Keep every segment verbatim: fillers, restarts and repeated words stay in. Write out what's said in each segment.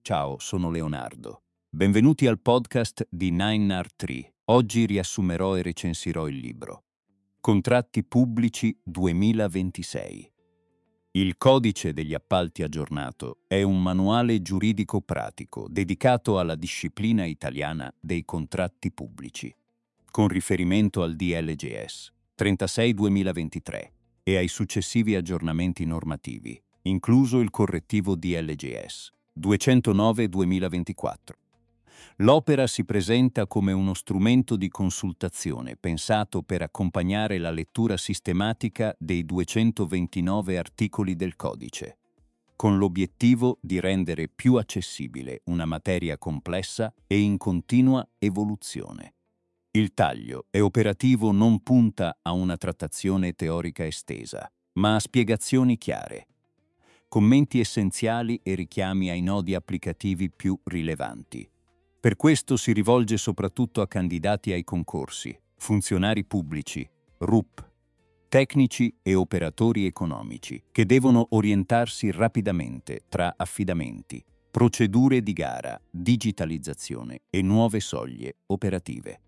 Ciao, sono Leonardo. Benvenuti al podcast di nine R tre. Oggi riassumerò e recensirò il libro Contratti pubblici duemilaventisei. Il Codice degli appalti aggiornato è un manuale giuridico pratico dedicato alla disciplina italiana dei contratti pubblici, con riferimento al D L G S trentasei duemilaventitré e ai successivi aggiornamenti normativi, incluso il correttivo D L G S duecentonove duemilaventiquattro. L'opera si presenta come uno strumento di consultazione pensato per accompagnare la lettura sistematica dei duecentoventinove articoli del codice, con l'obiettivo di rendere più accessibile una materia complessa e in continua evoluzione. Il taglio è operativo non punta a una trattazione teorica estesa, ma a spiegazioni chiare, commenti essenziali e richiami ai nodi applicativi più rilevanti. Per questo si rivolge soprattutto a candidati ai concorsi, funzionari pubblici, R U P, tecnici e operatori economici, che devono orientarsi rapidamente tra affidamenti, procedure di gara, digitalizzazione e nuove soglie operative.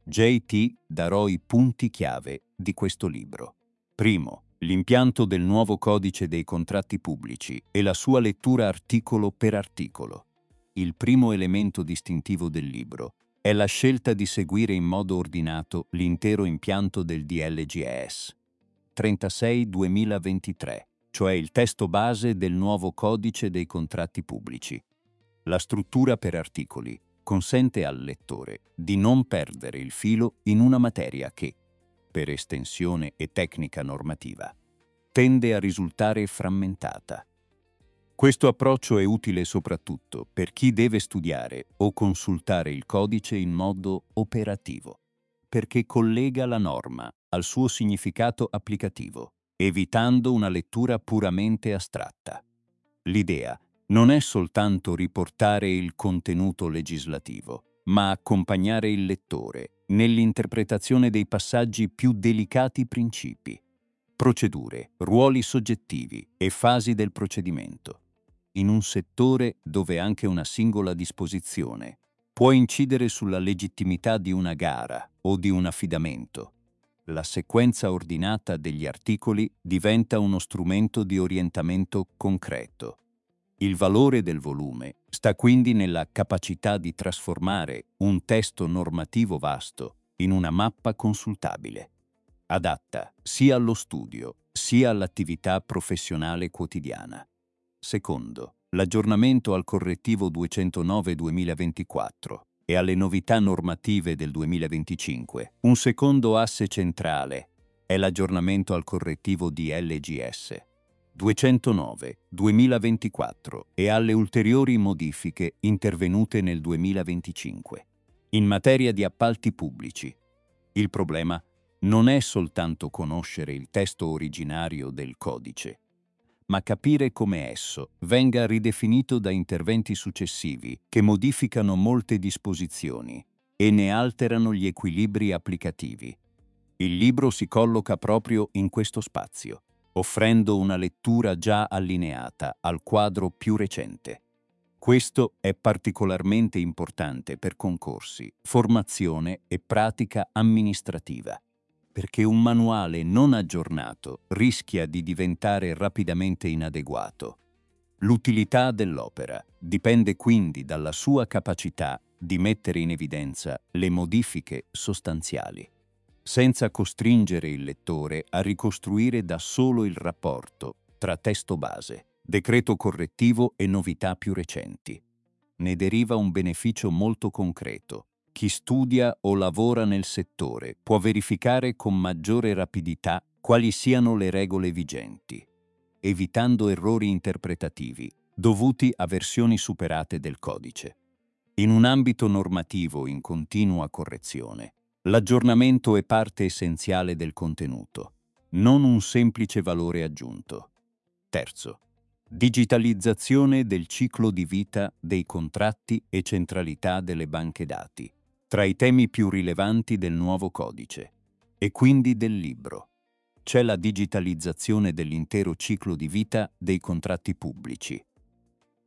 J T darò i punti chiave di questo libro. Primo, l'impianto del nuovo codice dei contratti pubblici e la sua lettura articolo per articolo. Il primo elemento distintivo del libro è la scelta di seguire in modo ordinato l'intero impianto del D L G S trentasei duemilaventitré, cioè il testo base del nuovo codice dei contratti pubblici. La struttura per articoli consente al lettore di non perdere il filo in una materia che, per estensione e tecnica normativa, tende a risultare frammentata. Questo approccio è utile soprattutto per chi deve studiare o consultare il codice in modo operativo, perché collega la norma al suo significato applicativo, evitando una lettura puramente astratta. L'idea non è soltanto riportare il contenuto legislativo, ma accompagnare il lettore nell'interpretazione dei passaggi più delicati principi, procedure, ruoli soggettivi e fasi del procedimento, in un settore dove anche una singola disposizione può incidere sulla legittimità di una gara o di un affidamento. La sequenza ordinata degli articoli diventa uno strumento di orientamento concreto. Il valore del volume sta quindi nella capacità di trasformare un testo normativo vasto in una mappa consultabile, adatta sia allo studio sia all'attività professionale quotidiana. Secondo, l'aggiornamento al correttivo duecentonove duemilaventiquattro e alle novità normative del duemilaventicinque. Un secondo asse centrale è l'aggiornamento al correttivo D L G S duecentonove duemilaventiquattro e alle ulteriori modifiche intervenute nel duemilaventicinque. In materia di appalti pubblici, il problema non è soltanto conoscere il testo originario del codice, ma capire come esso venga ridefinito da interventi successivi che modificano molte disposizioni e ne alterano gli equilibri applicativi. Il libro si colloca proprio in questo spazio, offrendo una lettura già allineata al quadro più recente. Questo è particolarmente importante per concorsi, formazione e pratica amministrativa, perché un manuale non aggiornato rischia di diventare rapidamente inadeguato. L'utilità dell'opera dipende quindi dalla sua capacità di mettere in evidenza le modifiche sostanziali, senza costringere il lettore a ricostruire da solo il rapporto tra testo base, decreto correttivo e novità più recenti. Ne deriva un beneficio molto concreto. Chi studia o lavora nel settore può verificare con maggiore rapidità quali siano le regole vigenti, evitando errori interpretativi dovuti a versioni superate del codice. In un ambito normativo in continua correzione, l'aggiornamento è parte essenziale del contenuto, non un semplice valore aggiunto. Terzo, digitalizzazione del ciclo di vita dei contratti e centralità delle banche dati, tra i temi più rilevanti del nuovo codice, e quindi del libro. C'è la digitalizzazione dell'intero ciclo di vita dei contratti pubblici.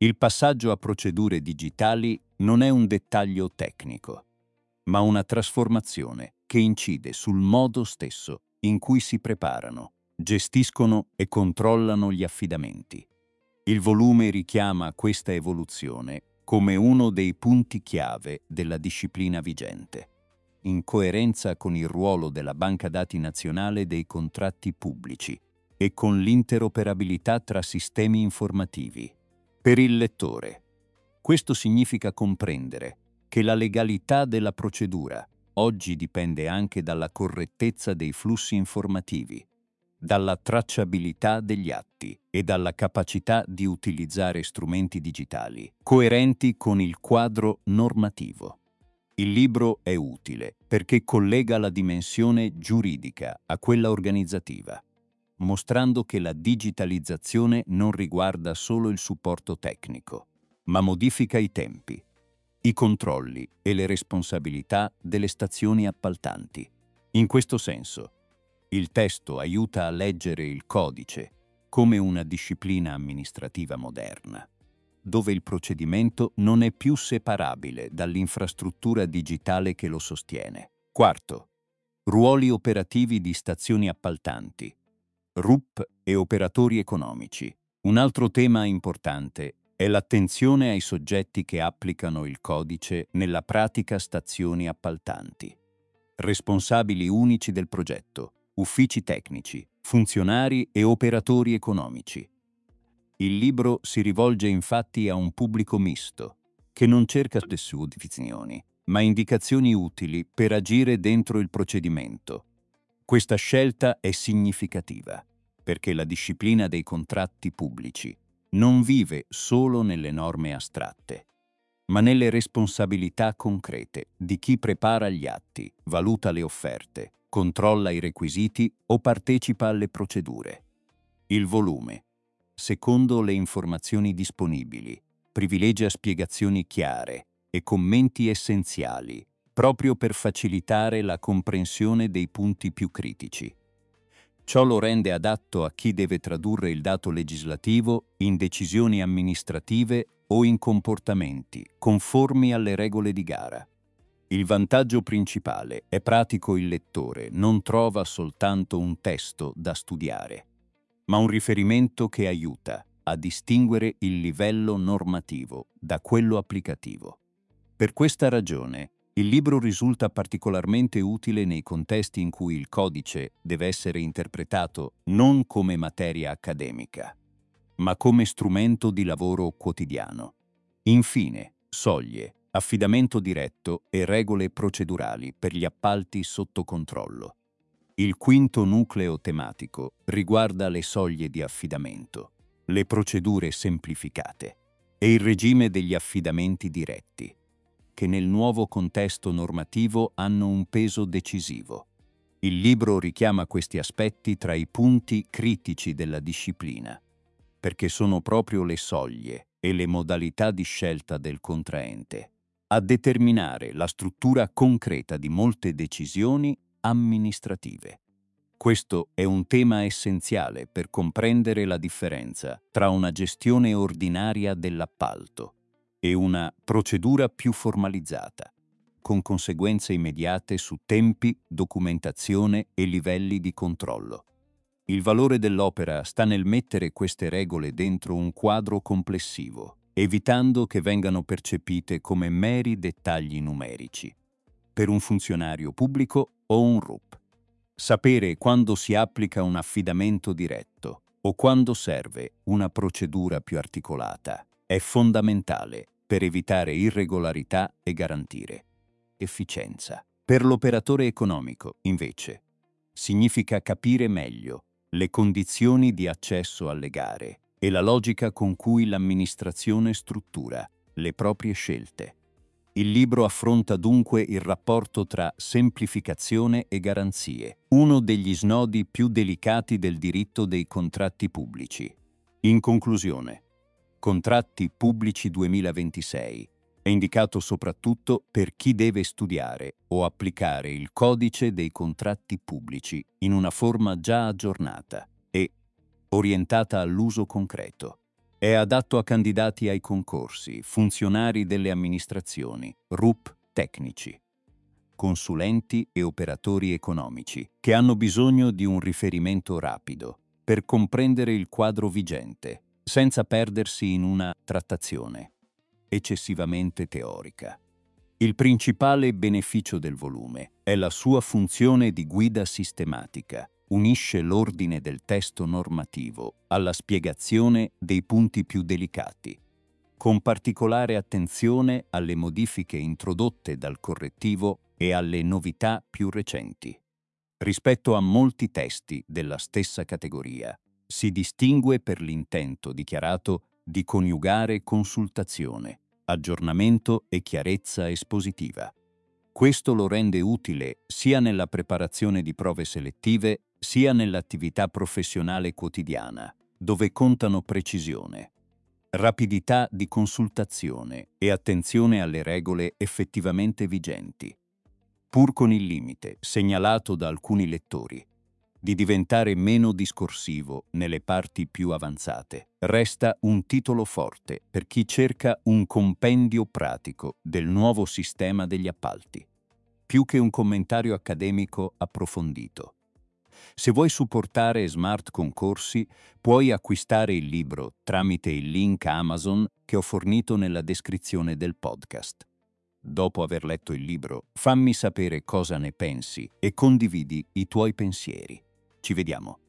Il passaggio a procedure digitali non è un dettaglio tecnico, ma una trasformazione che incide sul modo stesso in cui si preparano, gestiscono e controllano gli affidamenti. Il volume richiama questa evoluzione come uno dei punti chiave della disciplina vigente, in coerenza con il ruolo della banca dati nazionale dei contratti pubblici e con l'interoperabilità tra sistemi informativi. Per il lettore, questo significa comprendere che la legalità della procedura oggi dipende anche dalla correttezza dei flussi informativi, dalla tracciabilità degli atti e dalla capacità di utilizzare strumenti digitali coerenti con il quadro normativo. Il libro è utile perché collega la dimensione giuridica a quella organizzativa, mostrando che la digitalizzazione non riguarda solo il supporto tecnico, ma modifica i tempi, i controlli e le responsabilità delle stazioni appaltanti. In questo senso, il testo aiuta a leggere il codice come una disciplina amministrativa moderna, dove il procedimento non è più separabile dall'infrastruttura digitale che lo sostiene. Quarto, ruoli operativi di stazioni appaltanti, R U P e operatori economici. Un altro tema importante è l'attenzione ai soggetti che applicano il codice nella pratica stazioni appaltanti. Responsabili unici del progetto, uffici tecnici, funzionari e operatori economici. Il libro si rivolge infatti a un pubblico misto, che non cerca suddivisioni, ma indicazioni utili per agire dentro il procedimento. Questa scelta è significativa, perché la disciplina dei contratti pubblici non vive solo nelle norme astratte, ma nelle responsabilità concrete di chi prepara gli atti, valuta le offerte, controlla i requisiti o partecipa alle procedure. Il volume, secondo le informazioni disponibili, privilegia spiegazioni chiare e commenti essenziali, proprio per facilitare la comprensione dei punti più critici. Ciò lo rende adatto a chi deve tradurre il dato legislativo in decisioni amministrative o in comportamenti conformi alle regole di gara. Il vantaggio principale è pratico: il lettore non trova soltanto un testo da studiare, ma un riferimento che aiuta a distinguere il livello normativo da quello applicativo. Per questa ragione, il libro risulta particolarmente utile nei contesti in cui il codice deve essere interpretato non come materia accademica, ma come strumento di lavoro quotidiano. Infine, soglie, affidamento diretto e regole procedurali per gli appalti sotto controllo. Il quinto nucleo tematico riguarda le soglie di affidamento, le procedure semplificate e il regime degli affidamenti diretti, che nel nuovo contesto normativo hanno un peso decisivo. Il libro richiama questi aspetti tra i punti critici della disciplina, perché sono proprio le soglie e le modalità di scelta del contraente a determinare la struttura concreta di molte decisioni amministrative. Questo è un tema essenziale per comprendere la differenza tra una gestione ordinaria dell'appalto e una procedura più formalizzata, con conseguenze immediate su tempi, documentazione e livelli di controllo. Il valore dell'opera sta nel mettere queste regole dentro un quadro complessivo, evitando che vengano percepite come meri dettagli numerici, per un funzionario pubblico o un R U P. Sapere quando si applica un affidamento diretto o quando serve una procedura più articolata è fondamentale per evitare irregolarità e garantire efficienza. Per l'operatore economico, invece, significa capire meglio le condizioni di accesso alle gare e la logica con cui l'amministrazione struttura le proprie scelte. Il libro affronta dunque il rapporto tra semplificazione e garanzie, uno degli snodi più delicati del diritto dei contratti pubblici. In conclusione, Contratti Pubblici duemilaventisei è indicato soprattutto per chi deve studiare o applicare il codice dei contratti pubblici in una forma già aggiornata e orientata all'uso concreto. È adatto a candidati ai concorsi, funzionari delle amministrazioni, R U P tecnici, consulenti e operatori economici che hanno bisogno di un riferimento rapido per comprendere il quadro vigente, senza perdersi in una trattazione eccessivamente teorica. Il principale beneficio del volume è la sua funzione di guida sistematica. Unisce l'ordine del testo normativo alla spiegazione dei punti più delicati, con particolare attenzione alle modifiche introdotte dal correttivo e alle novità più recenti. Rispetto a molti testi della stessa categoria, si distingue per l'intento dichiarato di coniugare consultazione, aggiornamento e chiarezza espositiva. Questo lo rende utile sia nella preparazione di prove selettive, sia nell'attività professionale quotidiana, dove contano precisione, rapidità di consultazione e attenzione alle regole effettivamente vigenti, pur con il limite, segnalato da alcuni lettori, di diventare meno discorsivo nelle parti più avanzate. Resta un titolo forte per chi cerca un compendio pratico del nuovo sistema degli appalti, più che un commentario accademico approfondito. Se vuoi supportare Smart Concorsi, puoi acquistare il libro tramite il link Amazon che ho fornito nella descrizione del podcast. Dopo aver letto il libro, fammi sapere cosa ne pensi e condividi i tuoi pensieri. Ci vediamo.